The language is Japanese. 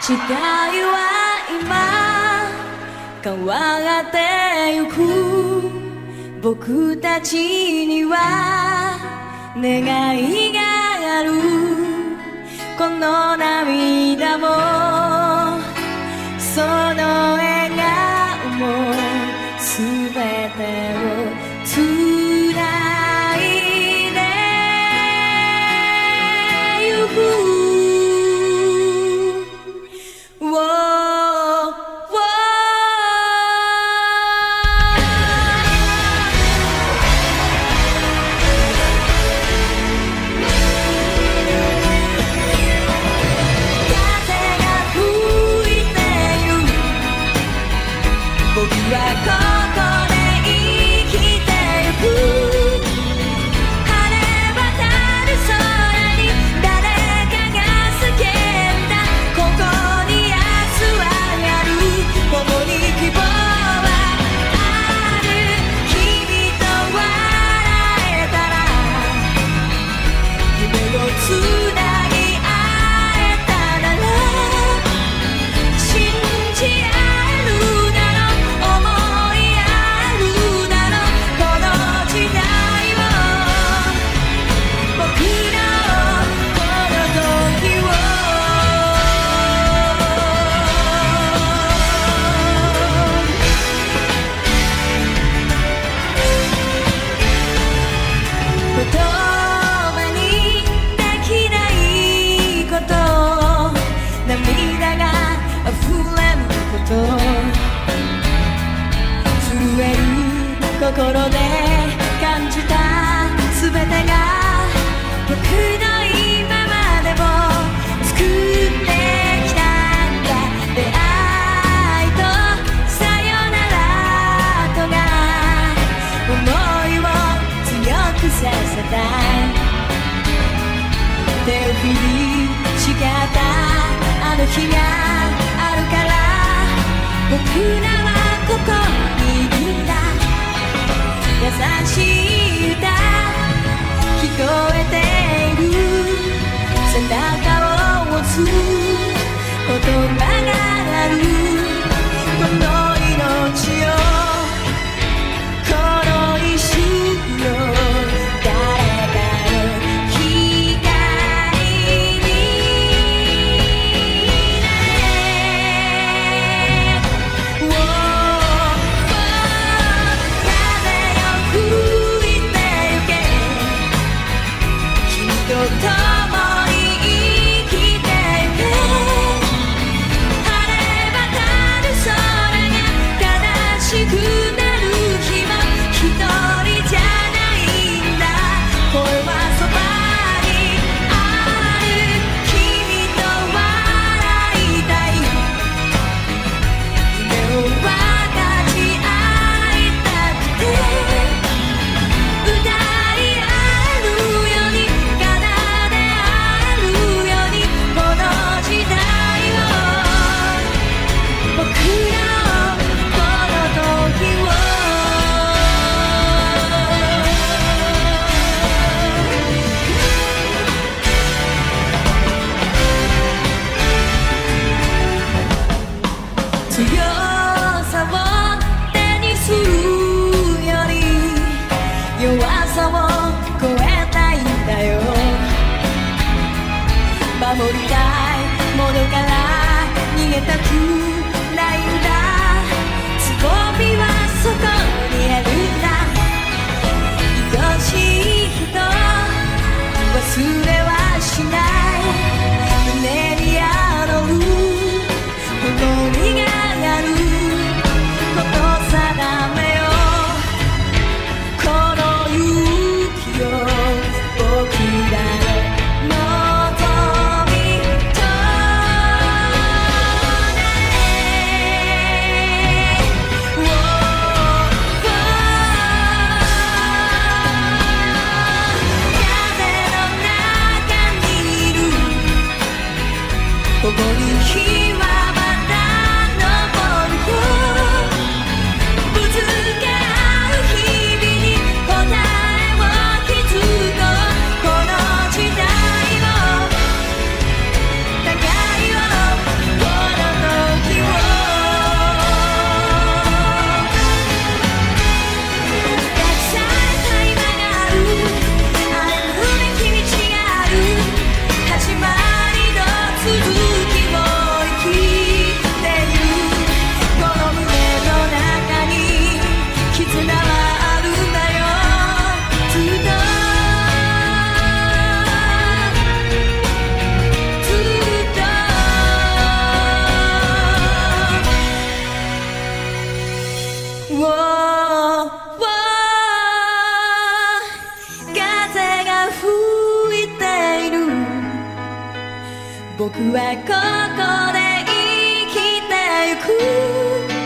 時代は今変わってゆく。僕たちには願いがある。この涙もその笑顔も全てをつないでゆく。心で感じた全てが僕の今までも作ってきたんだ。出会いとさよならとが思いを強くさせた。手を振り誓ったあの日があるから僕らはここにいるんだ。優しい歌聞こえている。背中を押す言葉がある。この命をこの一瞬を誰かの光になれ。共に生きてゆけ。晴れ渡る空が悲しくなる日も一人じゃないんだ。声はそばにある。君と笑いたい。夢を分かち合いたくて歌い合えるように強さを手にするより弱さを超えたいんだよ。守りたいものから逃げたくないんだ。つぼみはそこにあるんだ。愛しい人忘れはしない。胸に宿る誇りがあること定めよ。この勇気を僕らの望みとなれ。風の中にいる。ここに日はOh 僕はここで生きてゆく